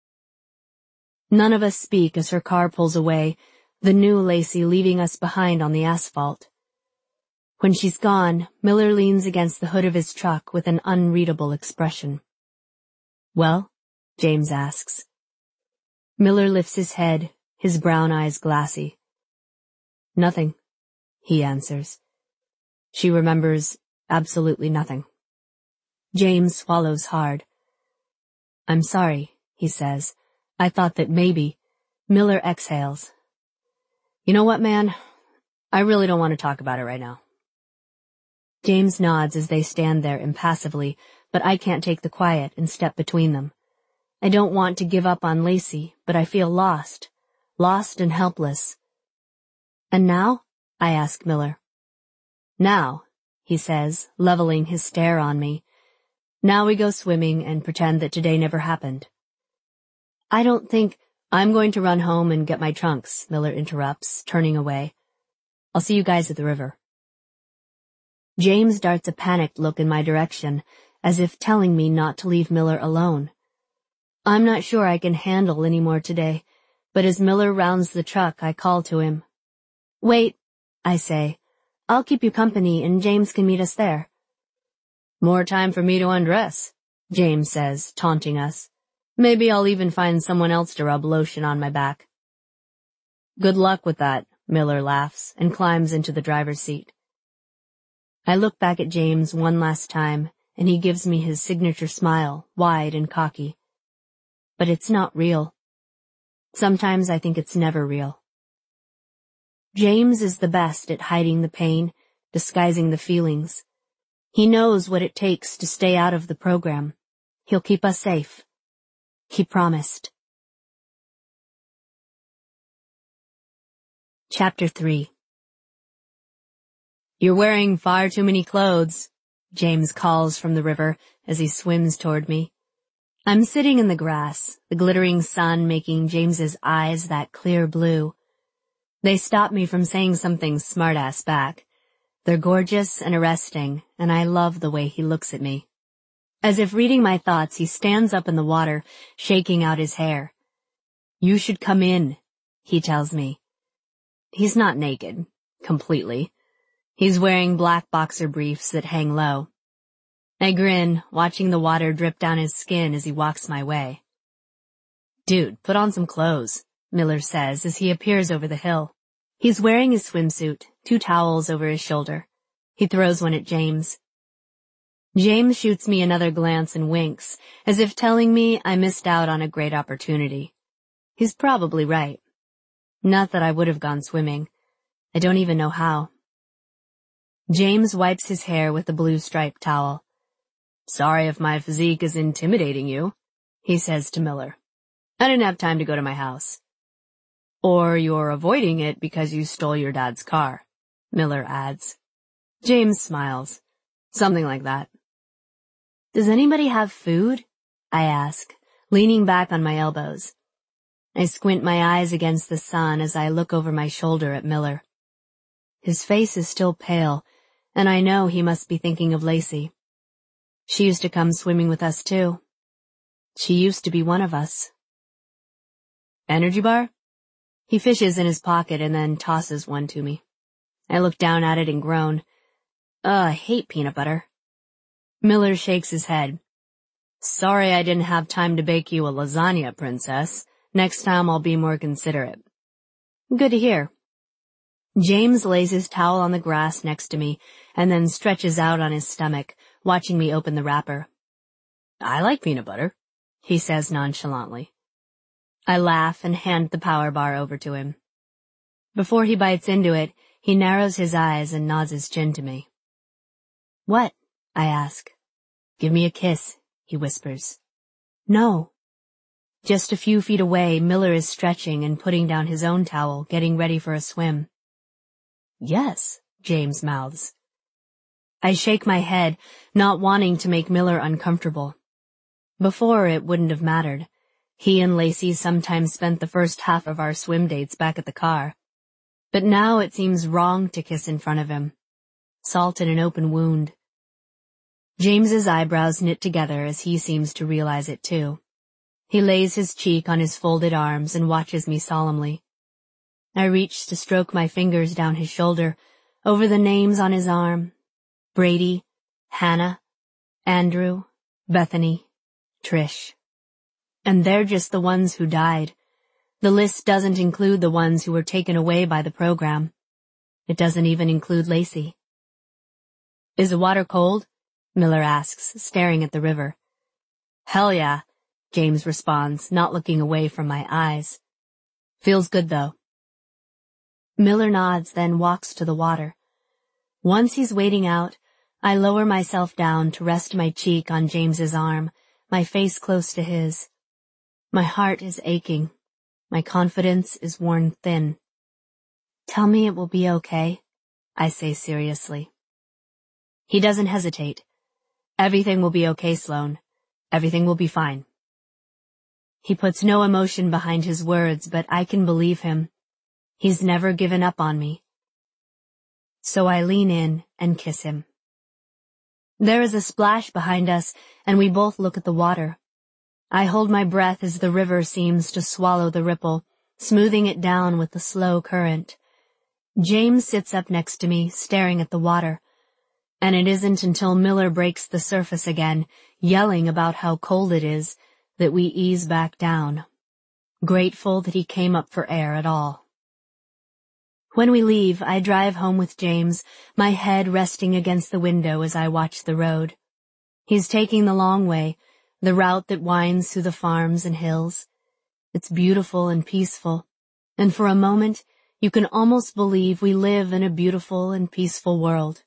None of us speak as her car pulls away, the new Lacey leaving us behind on the asphalt. When she's gone, Miller leans against the hood of his truck with an unreadable expression. Well? James asks. Miller lifts his head, his brown eyes glassy. Nothing, he answers. She remembers absolutely nothing. James swallows hard. I'm sorry, he says. I thought that maybe. Miller exhales. You know what, man? I really don't want to talk about it right now. James nods as they stand there impassively, but I can't take the quiet and step between them. I don't want to give up on Lacey, but I feel lost and helpless. And now? I ask Miller. Now, he says, leveling his stare on me. Now we go swimming and pretend that today never happened. I don't think I'm going to run home and get my trunks, Miller interrupts, turning away. I'll see you guys at the river. James darts a panicked look in my direction, as if telling me not to leave Miller alone. I'm not sure I can handle any more today, but as Miller rounds the truck, I call to him. Wait, I say. I'll keep you company and James can meet us there. More time for me to undress, James says, taunting us. Maybe I'll even find someone else to rub lotion on my back. Good luck with that, Miller laughs and climbs into the driver's seat. I look back at James one last time, and he gives me his signature smile, wide and cocky. But it's not real. Sometimes I think it's never real. James is the best at hiding the pain, disguising the feelings. He knows what it takes to stay out of the program. He'll keep us safe. He promised. Chapter 3. You're wearing far too many clothes, James calls from the river as he swims toward me. I'm sitting in the grass, the glittering sun making James's eyes that clear blue. They stop me from saying something smart-ass back. They're gorgeous and arresting, and I love the way he looks at me. As if reading my thoughts, he stands up in the water, shaking out his hair. You should come in, he tells me. He's not naked, completely. He's wearing black boxer briefs that hang low. I grin, watching the water drip down his skin as he walks my way. Dude, put on some clothes, Miller says as he appears over the hill. He's wearing his swimsuit, 2 towels over his shoulder. He throws one at James. James shoots me another glance and winks, as if telling me I missed out on a great opportunity. He's probably right. Not that I would have gone swimming. I don't even know how. James wipes his hair with a blue striped towel. "Sorry if my physique is intimidating you," he says to Miller. "I didn't have time to go to my house." "Or you're avoiding it because you stole your dad's car," Miller adds. James smiles. "Something like that." "Does anybody have food?" I ask, leaning back on my elbows. I squint my eyes against the sun as I look over my shoulder at Miller. His face is still pale, and I know he must be thinking of Lacey. She used to come swimming with us too. She used to be one of us. "Energy bar?" He fishes in his pocket and then tosses one to me. I look down at it and groan. I hate peanut butter." Miller shakes his head. "Sorry I didn't have time to bake you a lasagna, princess. Next time I'll be more considerate." "Good to hear." James lays his towel on the grass next to me and then stretches out on his stomach, watching me open the wrapper. "I like peanut butter," he says nonchalantly. I laugh and hand the power bar over to him. Before he bites into it, he narrows his eyes and nods his chin to me. "What?" I ask. "Give me a kiss," he whispers. "No." Just a few feet away, Miller is stretching and putting down his own towel, getting ready for a swim. "Yes," James mouths. I shake my head, not wanting to make Miller uncomfortable. Before, it wouldn't have mattered. He and Lacey sometimes spent the first half of our swim dates back at the car. But now it seems wrong to kiss in front of him. Salt in an open wound. James's eyebrows knit together as he seems to realize it too. He lays his cheek on his folded arms and watches me solemnly. I reach to stroke my fingers down his shoulder, over the names on his arm. Brady, Hannah, Andrew, Bethany, Trish. And they're just the ones who died. The list doesn't include the ones who were taken away by the program. It doesn't even include Lacey. "Is the water cold?" Miller asks, staring at the river. "Hell yeah," James responds, not looking away from my eyes. "Feels good though." Miller nods, then walks to the water. Once he's wading out, I lower myself down to rest my cheek on James's arm, my face close to his. My heart is aching. My confidence is worn thin. "Tell me it will be okay," I say seriously. He doesn't hesitate. "Everything will be okay, Sloane. Everything will be fine." He puts no emotion behind his words, but I can believe him. He's never given up on me. So I lean in and kiss him. There is a splash behind us, and we both look at the water. I hold my breath as the river seems to swallow the ripple, smoothing it down with the slow current. James sits up next to me, staring at the water. And it isn't until Miller breaks the surface again, yelling about how cold it is, that we ease back down, grateful that he came up for air at all. When we leave, I drive home with James, my head resting against the window as I watch the road. He's taking the long way, the route that winds through the farms and hills. It's beautiful and peaceful, and for a moment, you can almost believe we live in a beautiful and peaceful world.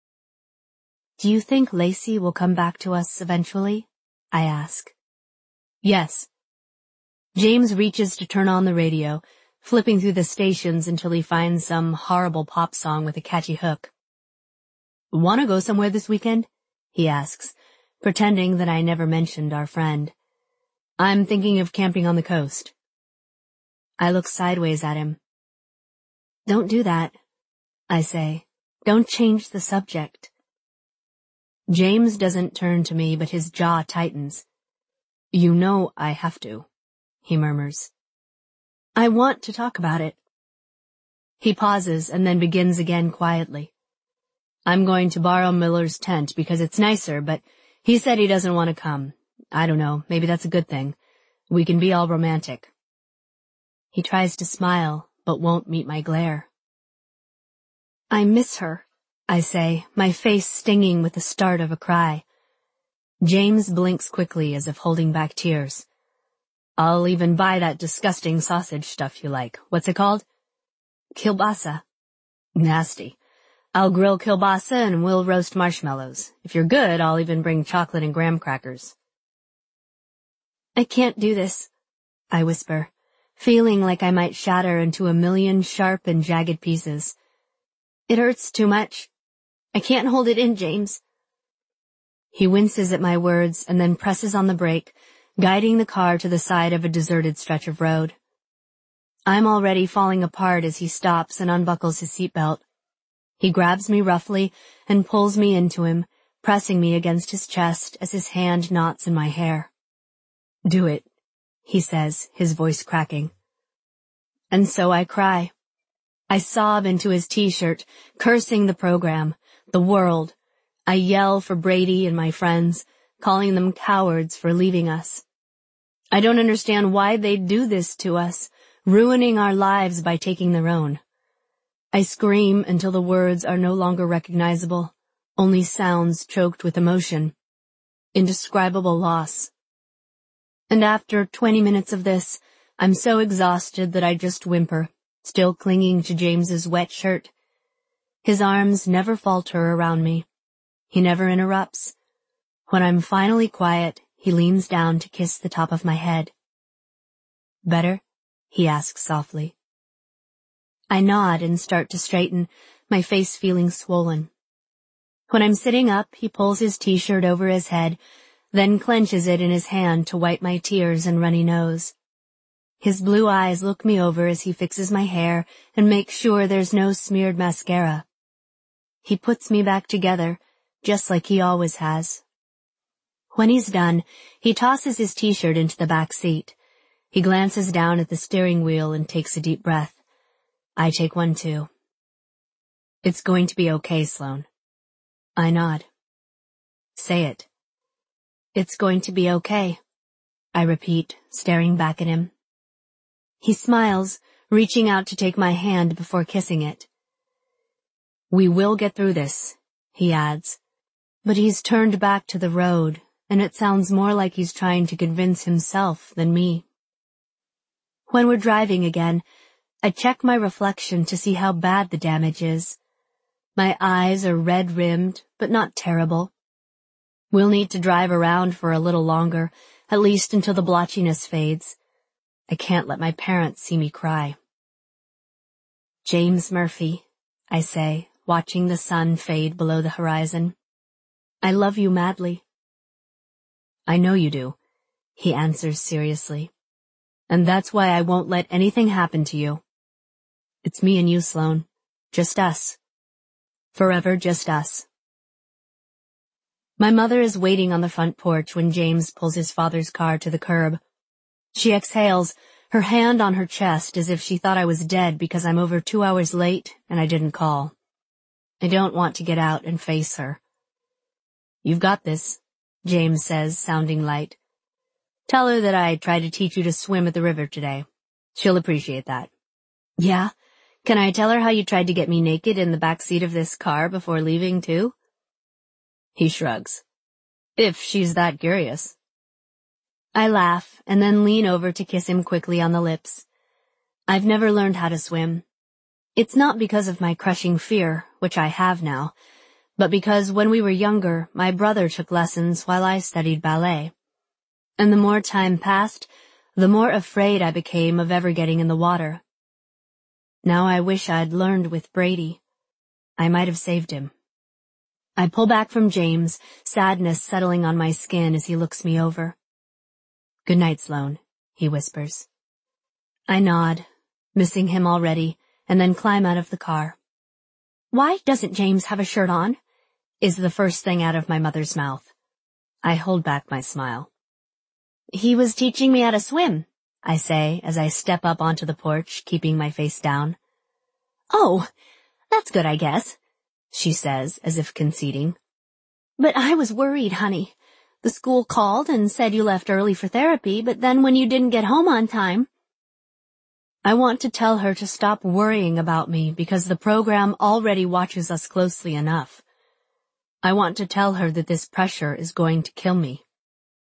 "Do you think Lacey will come back to us eventually?" I ask. "Yes." James reaches to turn on the radio, flipping through the stations until he finds some horrible pop song with a catchy hook. "Want to go somewhere this weekend?" he asks, pretending that I never mentioned our friend. "I'm thinking of camping on the coast." I look sideways at him. "Don't do that," I say. "Don't change the subject." James doesn't turn to me, but his jaw tightens. "You know I have to," he murmurs. "I want to talk about it." He pauses and then begins again quietly. "I'm going to borrow Miller's tent because it's nicer, but he said he doesn't want to come. I don't know, maybe that's a good thing. We can be all romantic." He tries to smile, but won't meet my glare. "I miss her," I say, my face stinging with the start of a cry. James blinks quickly as if holding back tears. "I'll even buy that disgusting sausage stuff you like. What's it called?" "Kielbasa." "Nasty. I'll grill kielbasa and we'll roast marshmallows. If you're good, I'll even bring chocolate and graham crackers. I can't do this, I whisper, feeling like I might shatter into a million sharp and jagged pieces. It hurts too much. I can't hold it in, James. He winces at my words and then presses on the brake, guiding the car to the side of a deserted stretch of road. I'm already falling apart as he stops and unbuckles his seatbelt. He grabs me roughly and pulls me into him, pressing me against his chest as his hand knots in my hair. Do it, he says, his voice cracking. And so I cry. I sob into his t-shirt, cursing the program, the world. I yell for Brady and my friends, calling them cowards for leaving us. I don't understand why they'd do this to us, ruining our lives by taking their own. I scream until the words are no longer recognizable, only sounds choked with emotion. Indescribable loss. And after 20 minutes of this, I'm so exhausted that I just whimper, still clinging to James's wet shirt. His arms never falter around me. He never interrupts. When I'm finally quiet, he leans down to kiss the top of my head. Better? He asks softly. I nod and start to straighten, my face feeling swollen. When I'm sitting up, he pulls his t-shirt over his head, then clenches it in his hand to wipe my tears and runny nose. His blue eyes look me over as he fixes my hair and makes sure there's no smeared mascara. He puts me back together, just like he always has. When he's done, he tosses his t-shirt into the back seat. He glances down at the steering wheel and takes a deep breath. I take one too. It's going to be okay, Sloane. I nod. Say it. It's going to be okay, I repeat, staring back at him. He smiles, reaching out to take my hand before kissing it. We will get through this, he adds, but he's turned back to the road, and it sounds more like he's trying to convince himself than me. When we're driving again, I check my reflection to see how bad the damage is. My eyes are red-rimmed, but not terrible. We'll need to drive around for a little longer, at least until the blotchiness fades. I can't let my parents see me cry. James Murphy, I say, watching the sun fade below the horizon. I love you madly. I know you do, he answers seriously. And that's why I won't let anything happen to you. It's me and you, Sloane. Just us. Forever just us. My mother is waiting on the front porch when James pulls his father's car to the curb. She exhales, her hand on her chest as if she thought I was dead because I'm over 2 hours late and I didn't call. I don't want to get out and face her. You've got this, James says, sounding light. Tell her that I tried to teach you to swim at the river today. She'll appreciate that. Yeah? Can I tell her how you tried to get me naked in the back seat of this car before leaving, too? He shrugs. If she's that curious. I laugh and then lean over to kiss him quickly on the lips. I've never learned how to swim. It's not because of my crushing fear, which I have now, but because when we were younger, my brother took lessons while I studied ballet. And the more time passed, the more afraid I became of ever getting in the water. Now I wish I'd learned with Brady. I might have saved him. I pull back from James, sadness settling on my skin as he looks me over. Good night, Sloane, he whispers. I nod, missing him already, and then climb out of the car. Why doesn't James have a shirt on? Is the first thing out of my mother's mouth. I hold back my smile. He was teaching me how to swim, I say as I step up onto the porch, keeping my face down. Oh, that's good, I guess, she says, as if conceding. But I was worried, honey. The school called and said you left early for therapy, but then when you didn't get home on time... I want to tell her to stop worrying about me because the program already watches us closely enough. I want to tell her that this pressure is going to kill me.